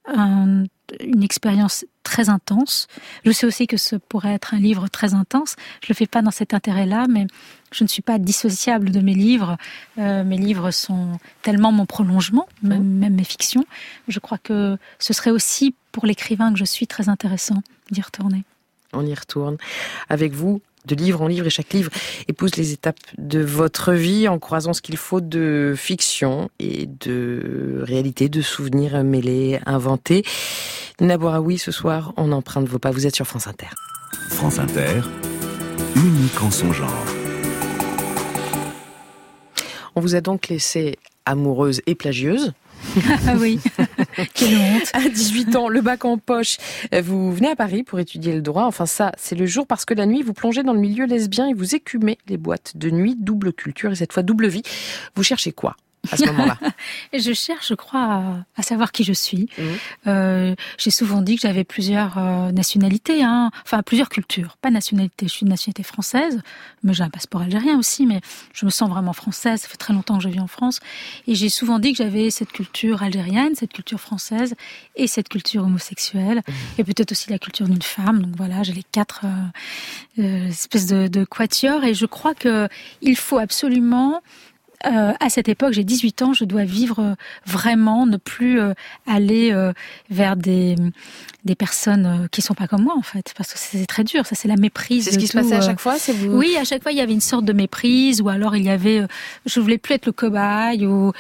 une expérience très intense. Je sais aussi que ce pourrait être un livre très intense. Je le fais pas dans cet intérêt-là, mais je ne suis pas dissociable de mes livres. Mes livres sont tellement mon prolongement, même mes fictions. Je crois que ce serait aussi pour l'écrivain que je suis très intéressant d'y retourner. On y retourne avec vous, de livre en livre, et chaque livre épouse les étapes de votre vie en croisant ce qu'il faut de fiction et de réalité, de souvenirs mêlés, inventés. Nina Bouraoui, ce soir, on emprunte vos pas. Vous êtes sur France Inter. France Inter, unique en son genre. On vous a donc laissé amoureuse et plagieuse. Ah oui, quelle honte. À 18 ans, le bac en poche. Vous venez à Paris pour étudier le droit. Enfin ça, c'est le jour parce que la nuit, vous plongez dans le milieu lesbien et vous écumez les boîtes de nuit, double culture et cette fois double vie. Vous cherchez quoi à ce moment-là? Je cherche, je crois, à savoir qui je suis. J'ai souvent dit que j'avais plusieurs nationalités, enfin plusieurs cultures, pas nationalité. Je suis de nationalité française, mais j'ai un passeport algérien aussi, mais je me sens vraiment française. Ça fait très longtemps que je vis en France. Et j'ai souvent dit que j'avais cette culture algérienne, cette culture française et cette culture homosexuelle. Et peut-être aussi la culture d'une femme. Donc voilà, j'ai les 4 espèces de quatuors. Et je crois que il faut absolument... à cette époque, j'ai 18 ans, je dois vivre vraiment, ne plus aller vers des personnes qui sont pas comme moi en fait, parce que c'est très dur, ça c'est la méprise. C'est ce qui se passait à chaque fois, c'est vous? Oui, à chaque fois il y avait une sorte de méprise, ou alors il y avait, je voulais plus être le cobaye ou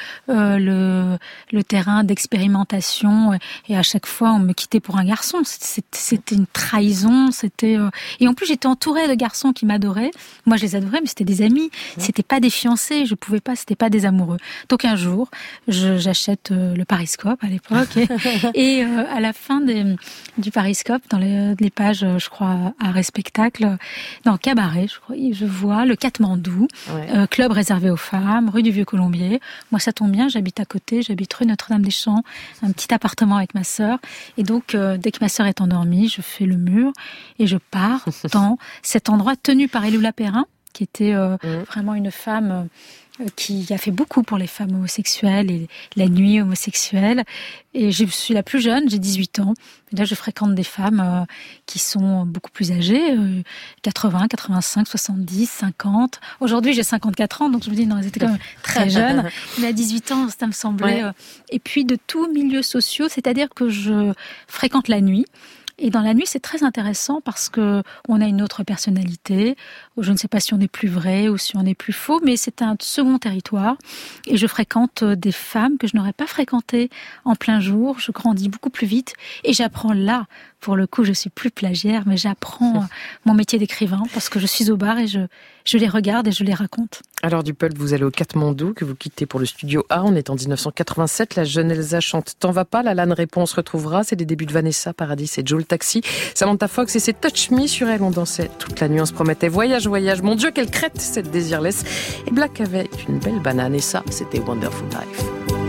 le terrain d'expérimentation, et à chaque fois on me quittait pour un garçon. C'était une trahison, et en plus j'étais entourée de garçons qui m'adoraient. Moi je les adorais, mais c'était des amis, c'était pas des fiancés, je pouvais pas, c'était pas des amoureux. Donc un jour, j'achète le Pariscope à l'époque, et à la fin du Pariscope, dans les pages, je crois, art et spectacle, dans Cabaret, je crois, je vois le Katmandou, club réservé aux femmes, rue du Vieux-Colombier. Moi, ça tombe bien, j'habite à côté, j'habite rue Notre-Dame-des-Champs, un petit appartement avec ma sœur. Et donc, dès que ma sœur est endormie, je fais le mur et je pars dans cet endroit tenu par Eloula Perrin, qui était vraiment une femme qui a fait beaucoup pour les femmes homosexuelles et la nuit homosexuelle. Et je suis la plus jeune, j'ai 18 ans. Et là, je fréquente des femmes qui sont beaucoup plus âgées, 80, 85, 70, 50. Aujourd'hui, j'ai 54 ans, donc je me dis, non, elles étaient quand même très jeunes. Mais à 18 ans, ça me semblait... Et puis, de tous milieux sociaux, c'est-à-dire que je fréquente la nuit. Et dans la nuit, c'est très intéressant parce que on a une autre personnalité. Je ne sais pas si on est plus vrai ou si on est plus faux, mais c'est un second territoire. Et je fréquente des femmes que je n'aurais pas fréquentées en plein jour. Je grandis beaucoup plus vite et j'apprends là pour le coup, je suis plus plagiaire, mais j'apprends mon métier d'écrivain parce que je suis au bar et je les regarde et je les raconte. Alors du pulp, vous allez au Katmandou, que vous quittez pour le studio A. On est en 1987. La jeune Elsa chante « T'en vas pas ». La Lanne répond « On se retrouvera ». C'est les débuts de Vanessa Paradis et Joe le Taxi. Samantha Fox et ses Touch Me. Sur elle, on dansait toute la nuit. On se promettait voyage, voyage. Mon Dieu, quelle crête, cette Désirless. Et Black avait une belle banane. Et ça, c'était Wonderful Life.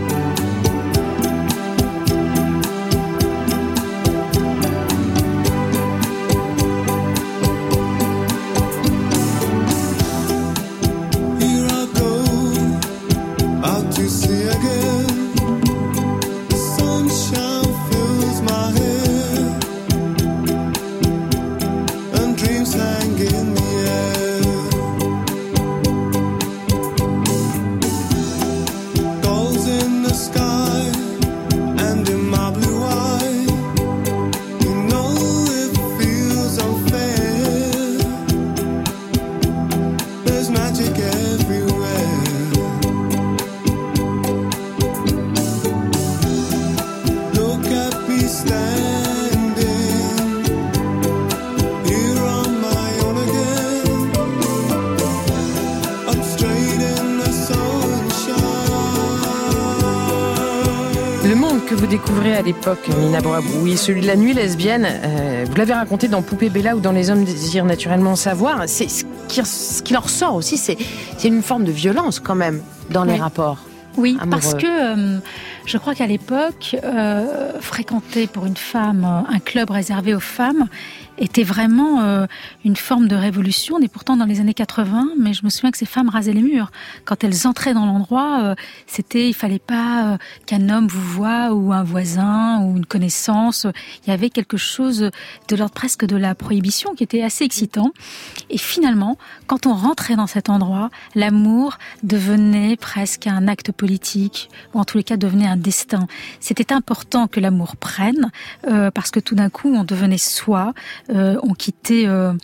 Que vous découvrez à l'époque, Nina Boaboui, celui de la nuit lesbienne, vous l'avez raconté dans Poupée Bella ou dans Les hommes désirent naturellement savoir. C'est ce qui leur ressort aussi, c'est une forme de violence quand même dans les rapports. Oui, amoureux. Parce que je crois qu'à l'époque, fréquenter pour une femme un club réservé aux femmes était vraiment une forme de révolution. On est pourtant dans les années 80, mais je me souviens que ces femmes rasaient les murs. Quand elles entraient dans l'endroit, il fallait pas qu'un homme vous voie ou un voisin ou une connaissance. Il y avait quelque chose de l'ordre presque de la prohibition qui était assez excitant. Et finalement, quand on rentrait dans cet endroit, l'amour devenait presque un acte politique, ou en tous les cas devenait un destin. C'était important que l'amour prenne, parce que tout d'un coup, on devenait soi. On quittait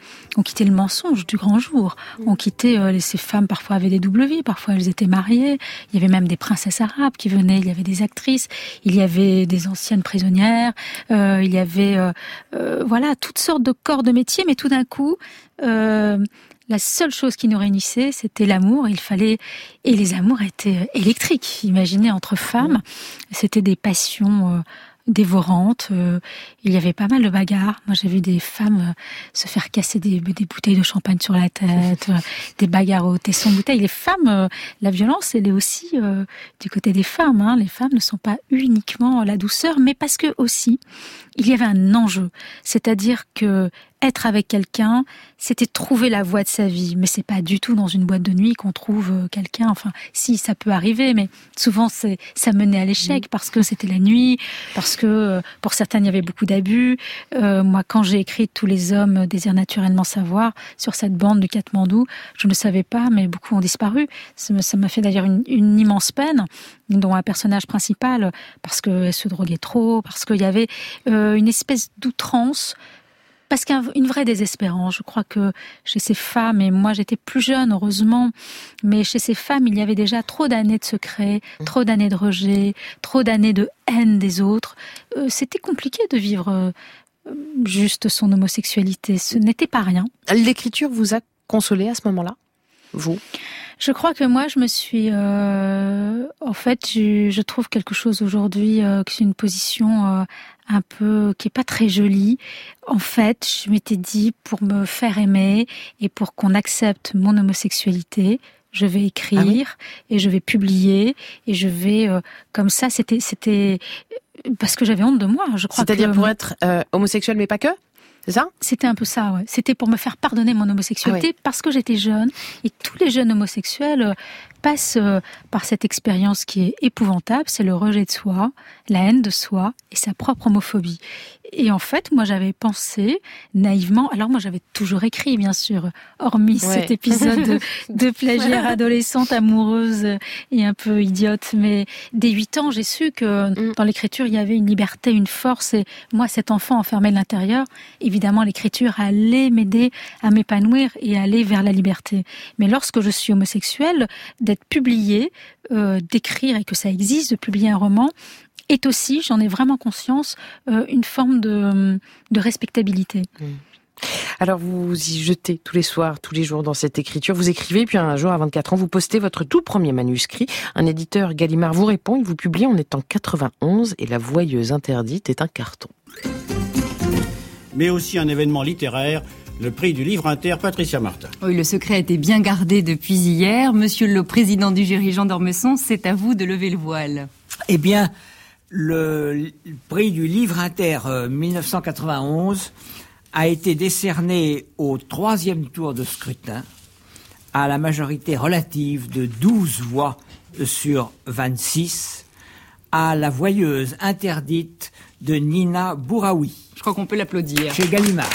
le mensonge du grand jour. On quittait ces femmes, parfois avaient des doubles vies, parfois elles étaient mariées. Il y avait même des princesses arabes qui venaient, il y avait des actrices, il y avait des anciennes prisonnières, il y avait toutes sortes de corps de métier, mais tout d'un coup la seule chose qui nous réunissait, c'était l'amour. Et les amours étaient électriques. Imaginez, entre femmes, c'était des passions dévorante. Il y avait pas mal de bagarres. Moi, j'ai vu des femmes se faire casser des bouteilles de champagne sur la tête, des bagarres au tesson de bouteille. Les femmes, la violence, elle est aussi du côté des femmes. Hein. Les femmes ne sont pas uniquement la douceur, mais parce que aussi, il y avait un enjeu. C'est-à-dire que être avec quelqu'un, c'était trouver la voie de sa vie. Mais c'est pas du tout dans une boîte de nuit qu'on trouve quelqu'un. Enfin, si, ça peut arriver, mais souvent, ça menait à l'échec parce que c'était la nuit, parce que pour certains, il y avait beaucoup d'abus. Moi, quand j'ai écrit « Tous les hommes désirent naturellement savoir » sur cette bande du Katmandou, je ne savais pas, mais beaucoup ont disparu. Ça m'a fait d'ailleurs une immense peine, dont un personnage principal, parce qu'elle se droguait trop, parce qu'il y avait une espèce d'outrance, parce qu'une vraie désespérance. Je crois que chez ces femmes, et moi j'étais plus jeune heureusement, mais chez ces femmes il y avait déjà trop d'années de secrets, trop d'années de rejet, trop d'années de haine des autres. C'était compliqué de vivre juste son homosexualité, ce n'était pas rien. L'écriture vous a consolé à ce moment-là, vous ? Je crois que moi, je me suis... en fait, je trouve quelque chose aujourd'hui, que c'est une position un peu... qui est pas très jolie. En fait, je m'étais dit, pour me faire aimer et pour qu'on accepte mon homosexualité, je vais écrire et je vais publier et je vais... comme ça, c'était parce que j'avais honte de moi, je crois. C'est-à-dire pour être homosexuel, mais pas que ? C'est ça ? C'était un peu ça, ouais. C'était pour me faire pardonner mon homosexualité parce que j'étais jeune. Et tous les jeunes homosexuels passent par cette expérience qui est épouvantable. C'est le rejet de soi, la haine de soi et sa propre homophobie. Et en fait, moi, j'avais pensé naïvement... Alors moi, j'avais toujours écrit, bien sûr, hormis cet épisode de plagiaire adolescente, amoureuse et un peu idiote. Mais dès 8 ans, j'ai su que dans l'écriture, il y avait une liberté, une force. Et moi, cet enfant enfermé de l'intérieur, évidemment, l'écriture allait m'aider à m'épanouir et à aller vers la liberté. Mais lorsque je suis homosexuelle, d'être publiée, d'écrire et que ça existe, de publier un roman, est aussi, j'en ai vraiment conscience, une forme de respectabilité. Alors vous y jetez tous les soirs, tous les jours dans cette écriture. Vous écrivez, puis un jour à 24 ans, vous postez votre tout premier manuscrit. Un éditeur, Gallimard, vous répond, il vous publie, on est en 91 et La Voyeuse interdite est un carton. Mais aussi un événement littéraire, le prix du livre inter Patricia Martin. Oui, le secret a été bien gardé depuis hier. Monsieur le président du jury Jean d'Ormesson, c'est à vous de lever le voile. Eh bien, le prix du livre inter 1991 a été décerné au 3e tour de scrutin à la majorité relative de 12 voix sur 26 à La Voyeuse interdite de Nina Bouraoui. Je crois qu'on peut l'applaudir. Chez Gallimard.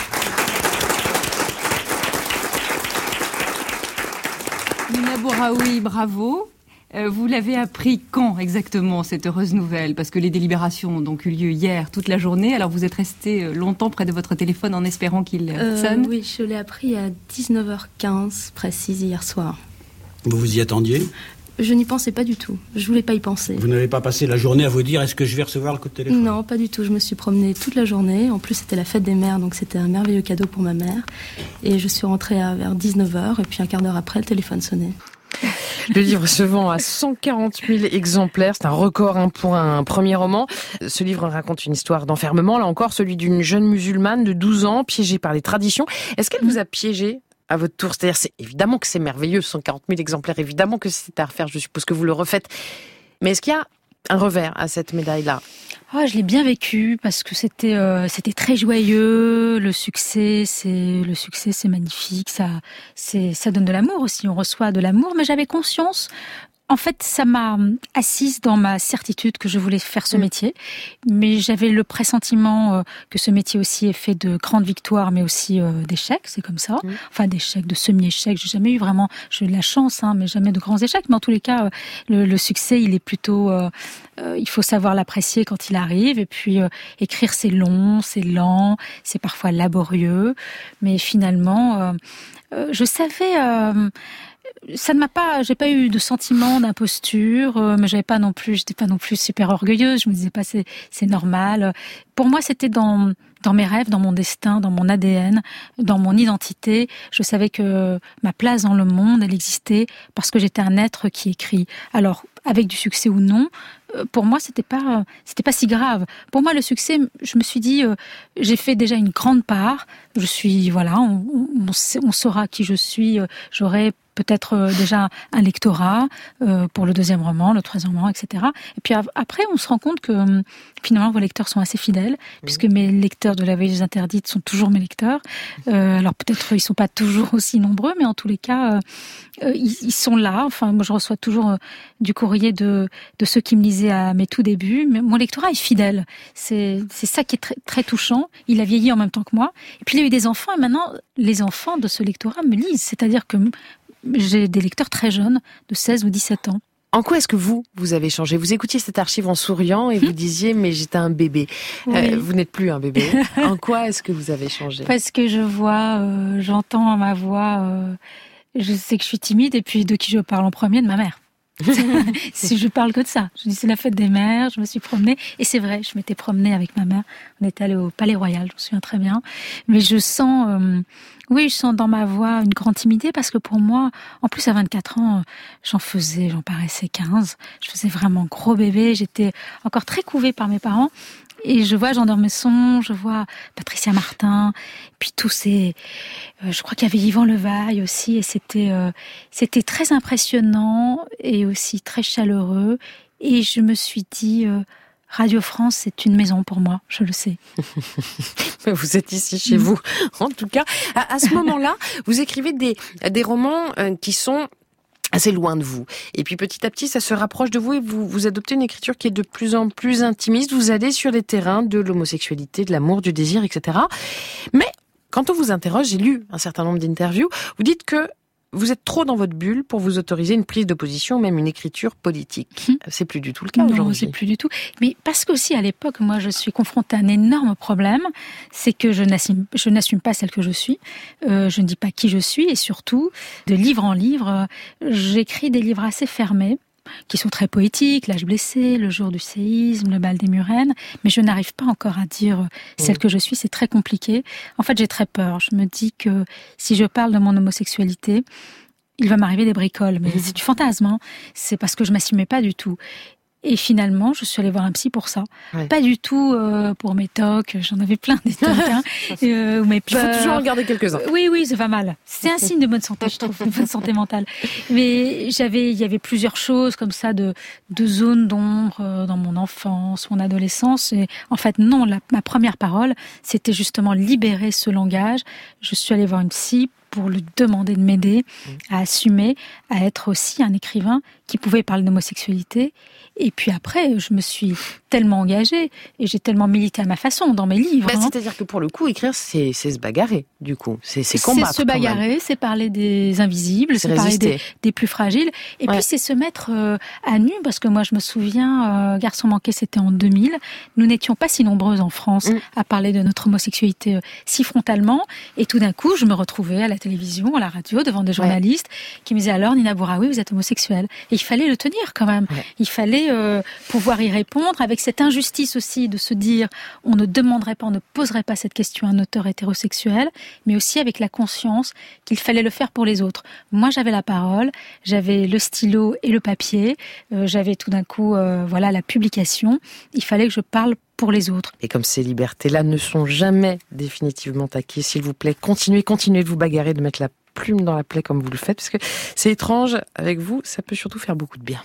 Nina Bouraoui, bravo. Vous l'avez appris quand exactement, cette heureuse nouvelle? Parce que les délibérations ont donc eu lieu hier toute la journée. Alors vous êtes resté longtemps près de votre téléphone en espérant qu'il sonne? Oui, je l'ai appris à 19h15 précise hier soir. Vous vous y attendiez? Je n'y pensais pas du tout. Je voulais pas y penser. Vous n'avez pas passé la journée à vous dire est-ce que je vais recevoir le coup de téléphone? Non, pas du tout. Je me suis promenée toute la journée. En plus, c'était la fête des mères, donc c'était un merveilleux cadeau pour ma mère. Et je suis rentrée vers 19h, et puis un quart d'heure après, le téléphone sonnait. Le livre se vend à 140 000 exemplaires. C'est un record pour un premier roman. Ce livre raconte une histoire d'enfermement. Là encore, celui d'une jeune musulmane de 12 ans, piégée par les traditions. Est-ce qu'elle vous a piégé à votre tour? C'est-à-dire, évidemment que c'est merveilleux, 140 000 exemplaires. Évidemment que c'est à refaire. Je suppose que vous le refaites. Mais est-ce qu'il y a un revers à cette médaille-là? Ah, je l'ai bien vécu parce que c'était très joyeux. Le succès, c'est magnifique. Ça donne de l'amour aussi. On reçoit de l'amour. Mais j'avais conscience. En fait, ça m'a assise dans ma certitude que je voulais faire ce métier. Mais j'avais le pressentiment que ce métier aussi est fait de grandes victoires, mais aussi d'échecs. C'est comme ça. Enfin, d'échecs, de semi-échecs. J'ai jamais eu vraiment, j'ai eu de la chance, mais jamais de grands échecs. Mais en tous les cas, le succès, il est plutôt, il faut savoir l'apprécier quand il arrive. Et puis, écrire, c'est long, c'est lent, c'est parfois laborieux. Mais finalement, je savais, j'ai pas eu de sentiment d'imposture, mais j'étais pas non plus super orgueilleuse. Je me disais pas c'est normal. Pour moi, c'était dans mes rêves, dans mon destin, dans mon ADN, dans mon identité. Je savais que ma place dans le monde, elle existait parce que j'étais un être qui écrit. Alors, avec du succès ou non, pour moi, c'était pas si grave. Pour moi, le succès, je me suis dit, j'ai fait déjà une grande part. Je suis, voilà, on saura qui je suis. J'aurai peut-être déjà un lectorat pour le 2e roman, le 3e roman, etc. Et puis après, on se rend compte que finalement, vos lecteurs sont assez fidèles, puisque mes lecteurs de La Voyeuse interdite sont toujours mes lecteurs. Alors peut-être ils sont pas toujours aussi nombreux, mais en tous les cas, ils sont là. Enfin, moi, je reçois toujours du courrier de ceux qui me lisaient à mes tout débuts. Mais mon lectorat est fidèle. C'est ça qui est très, très touchant. Il a vieilli en même temps que moi. Et puis il y a eu des enfants, et maintenant, les enfants de ce lectorat me lisent. C'est-à-dire que j'ai des lecteurs très jeunes, de 16 ou 17 ans. En quoi est-ce que vous avez changé? Vous écoutiez cette archive en souriant et vous disiez, mais j'étais un bébé. Oui. Vous n'êtes plus un bébé. En quoi est-ce que vous avez changé? Parce que je vois, j'entends ma voix, je sais que je suis timide, et puis de qui je parle en premier? De ma mère. Si je parle que de ça. Je dis c'est la fête des mères, je me suis promenée, et c'est vrai, je m'étais promenée avec ma mère. On était allé au Palais Royal, je me souviens très bien. Mais je sens dans ma voix une grande timidité, parce que pour moi, en plus à 24 ans, j'en paraissais 15. Je faisais vraiment gros bébé, j'étais encore très couvée par mes parents. Et je vois Jean d'Ormesson, je vois Patricia Martin, puis tous ces... je crois qu'il y avait Yvan Levaille aussi, et c'était très impressionnant et aussi très chaleureux. Et je me suis dit, Radio France, c'est une maison pour moi, je le sais. Vous êtes ici chez vous, en tout cas. À ce moment-là, vous écrivez des romans qui sont assez loin de vous. Et puis petit à petit, ça se rapproche de vous et vous adoptez une écriture qui est de plus en plus intimiste. Vous allez sur les terrains de l'homosexualité, de l'amour, du désir, etc. Mais quand on vous interroge, j'ai lu un certain nombre d'interviews, vous dites que vous êtes trop dans votre bulle pour vous autoriser une prise de position, même une écriture politique. C'est plus du tout le cas aujourd'hui. Non, c'est plus du tout. Mais parce qu'aussi, à l'époque, moi, je suis confrontée à un énorme problème, c'est que je n'assume pas celle que je suis. Je ne dis pas qui je suis, et surtout, de livre en livre, j'écris des livres assez fermés. qui sont très poétiques, L'âge blessé, Le jour du séisme, Le bal des Murennes, mais je n'arrive pas encore à dire celle que je suis, c'est très compliqué. En fait, j'ai très peur. Je me dis que si je parle de mon homosexualité, il va m'arriver des bricoles, mais c'est du fantasme, hein. C'est parce que je m'assumais pas du tout. Et finalement, je suis allée voir un psy pour ça. Ouais. Pas du tout pour mes tocs, j'en avais plein des tocs. Hein. Il faut toujours en garder quelques-uns. Oui, c'est pas mal. C'est un signe de bonne santé, je trouve, de bonne santé mentale. Mais il y avait plusieurs choses comme ça, de zones d'ombre dans mon enfance, mon adolescence. Et en fait, non, ma première parole, c'était justement libérer ce langage. Je suis allée voir une psy pour lui demander de m'aider à assumer, à être aussi un écrivain qui pouvait parler d'homosexualité. Et puis après, je me suis tellement engagée et j'ai tellement milité à ma façon dans mes livres. C'est-à-dire que pour le coup, écrire, c'est se bagarrer, du coup. C'est combattre. C'est se bagarrer, c'est parler des invisibles, c'est parler des plus fragiles. Et puis c'est se mettre à nu, parce que moi je me souviens, Garçon manqué, c'était en 2000. Nous n'étions pas si nombreuses en France à parler de notre homosexualité si frontalement. Et tout d'un coup, je me retrouvais à la télévision, à la radio, devant des journalistes qui me disaient alors, Nina Bouraoui, vous êtes homosexuelle. Et il fallait le tenir quand même. Ouais. Il fallait pouvoir y répondre avec cette injustice aussi de se dire on ne demanderait pas, on ne poserait pas cette question à un auteur hétérosexuel, mais aussi avec la conscience qu'il fallait le faire pour les autres. Moi, j'avais la parole, j'avais le stylo et le papier, j'avais tout d'un coup la publication. Il fallait que je parle pour les autres. Et comme ces libertés-là ne sont jamais définitivement acquises, s'il vous plaît, continuez de vous bagarrer, de mettre la plume dans la plaie comme vous le faites, parce que c'est étrange, avec vous, ça peut surtout faire beaucoup de bien.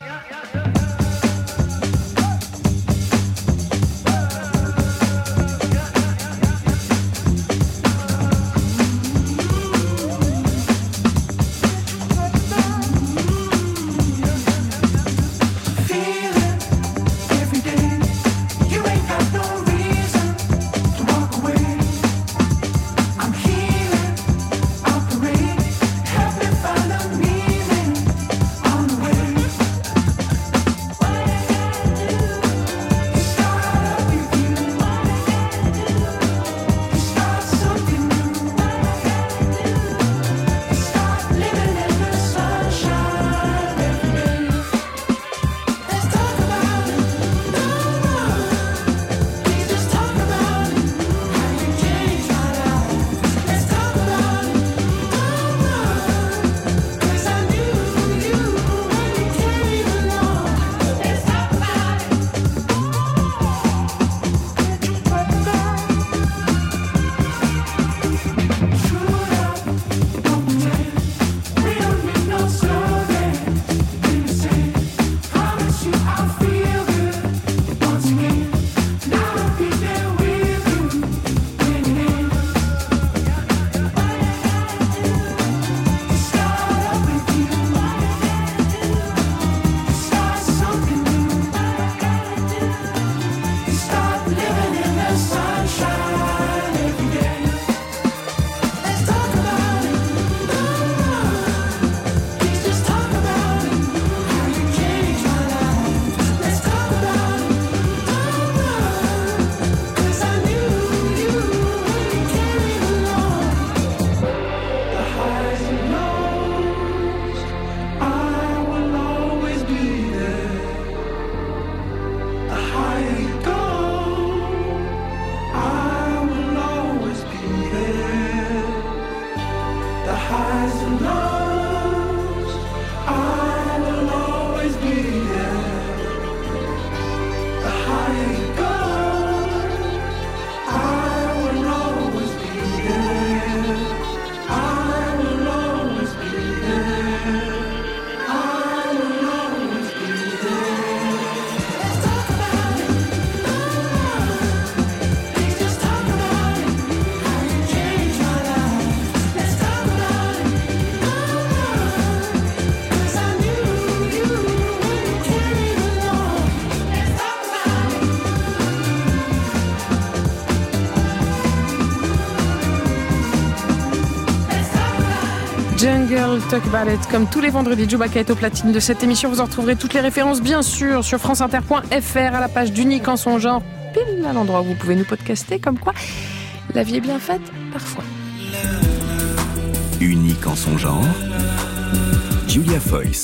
Jungle Talk About It, comme tous les vendredis, Djoubaka est au platine de cette émission. Vous en retrouverez toutes les références, bien sûr, sur franceinter.fr, à la page d'Unique en son genre, pile à l'endroit où vous pouvez nous podcaster, comme quoi la vie est bien faite, parfois. Unique en son genre, Julia Foyce.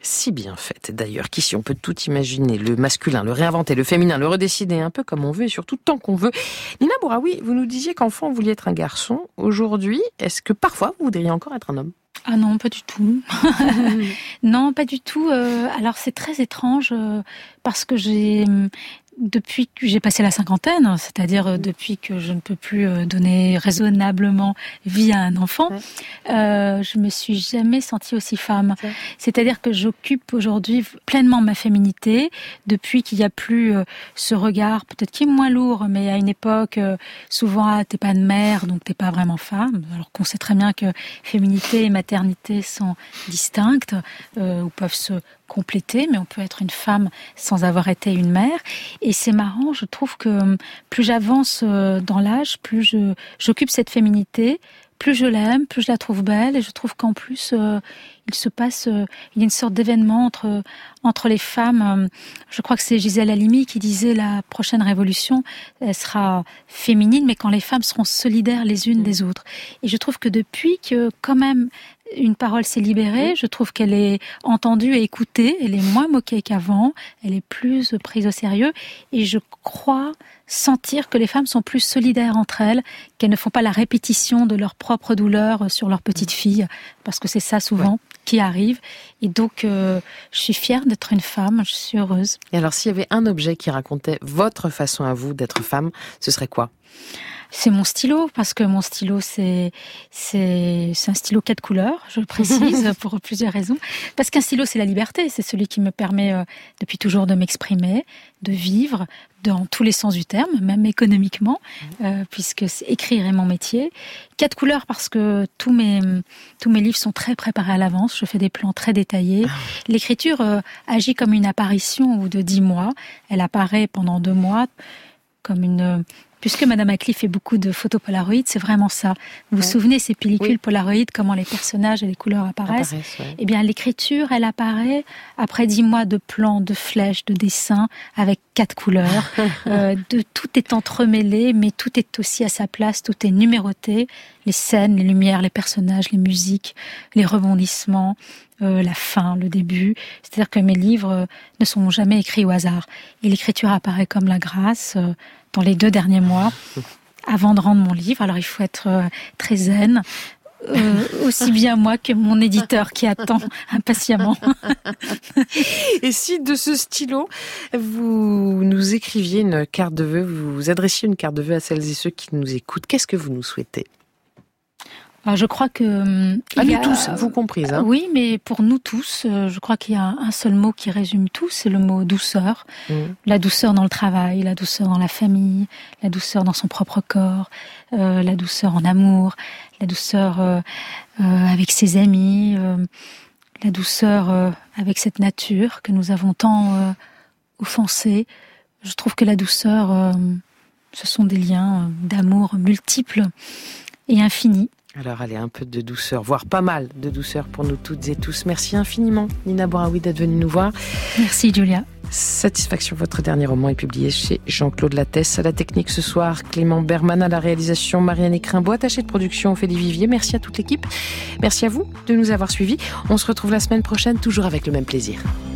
Si bien faite d'ailleurs qu'ici on peut tout imaginer, le masculin, le réinventer, le féminin, le redessiner un peu comme on veut et surtout tant qu'on veut. Nina Bouraoui, vous nous disiez qu'enfant vous vouliez être un garçon. Aujourd'hui, est-ce que parfois vous voudriez encore être un homme ? Ah non, pas du tout. Non, pas du tout. Alors c'est très étrange parce que depuis que j'ai passé la cinquantaine, c'est-à-dire depuis que je ne peux plus donner raisonnablement vie à un enfant, je me suis jamais sentie aussi femme. C'est-à-dire que j'occupe aujourd'hui pleinement ma féminité depuis qu'il n'y a plus ce regard, peut-être qui est moins lourd, mais à une époque, souvent, t'es pas une mère, donc t'es pas vraiment femme. Alors qu'on sait très bien que féminité et maternité sont distinctes, ou peuvent se compléter, mais on peut être une femme sans avoir été une mère. Et c'est marrant, je trouve que plus j'avance dans l'âge, plus j'occupe cette féminité, plus je l'aime, plus je la trouve belle, et je trouve qu'en plus il se passe, il y a une sorte d'événement entre les femmes. Je crois que c'est Gisèle Halimi qui disait la prochaine révolution, elle sera féminine, mais quand les femmes seront solidaires les unes des autres. Et je trouve que depuis que quand même une parole s'est libérée, je trouve qu'elle est entendue et écoutée, elle est moins moquée qu'avant, elle est plus prise au sérieux, et je crois sentir que les femmes sont plus solidaires entre elles, qu'elles ne font pas la répétition de leur propre douleur sur leur petite fille, parce que c'est ça souvent qui arrive. Et donc, je suis fière d'être une femme, je suis heureuse. Et alors, s'il y avait un objet qui racontait votre façon à vous d'être femme, ce serait quoi ? C'est mon stylo, parce que mon stylo, c'est un stylo 4 couleurs, je précise, pour plusieurs raisons. Parce qu'un stylo, c'est la liberté, c'est celui qui me permet depuis toujours de m'exprimer, de vivre dans tous les sens du terme, même économiquement, puisque écrire est mon métier. 4 couleurs parce que tous mes livres sont très préparés à l'avance, je fais des plans très détaillés. L'écriture agit comme une apparition au bout de 10 mois. Elle apparaît pendant 2 mois comme puisque Madame Acli fait beaucoup de photos Polaroid, c'est vraiment ça. Vous vous souvenez ces pellicules Polaroid, comment les personnages et les couleurs apparaissent Eh bien, l'écriture, elle apparaît après 10 mois de plans, de flèches, de dessins, avec 4 couleurs. Tout est entremêlé, mais tout est aussi à sa place, tout est numéroté. Les scènes, les lumières, les personnages, les musiques, les rebondissements, la fin, le début. C'est-à-dire que mes livres ne sont jamais écrits au hasard. Et l'écriture apparaît comme la grâce dans les 2 derniers mois, avant de rendre mon livre. Alors il faut être très zen, aussi bien moi que mon éditeur qui attend impatiemment. Et si de ce stylo, vous nous écriviez une carte de vœux, vous adressiez une carte de vœux à celles et ceux qui nous écoutent, qu'est-ce que vous nous souhaitez ? Alors je crois que... nous tous, vous comprises. Hein. Oui, mais pour nous tous, je crois qu'il y a un seul mot qui résume tout, c'est le mot douceur. La douceur dans le travail, la douceur dans la famille, la douceur dans son propre corps, la douceur en amour, la douceur avec ses amis, la douceur avec cette nature que nous avons tant offensée. Je trouve que la douceur, ce sont des liens d'amour multiples et infinis. Alors allez, un peu de douceur, voire pas mal de douceur pour nous toutes et tous. Merci infiniment, Nina Bouraoui, d'être venue nous voir. Merci, Julia. Satisfaction, votre dernier roman est publié chez Jean-Claude Lattès. À la technique ce soir, Clément Berman, à la réalisation, Marianne Écrimbault, attachée de production, Ophélie Vivier. Merci à toute l'équipe. Merci à vous de nous avoir suivis. On se retrouve la semaine prochaine, toujours avec le même plaisir.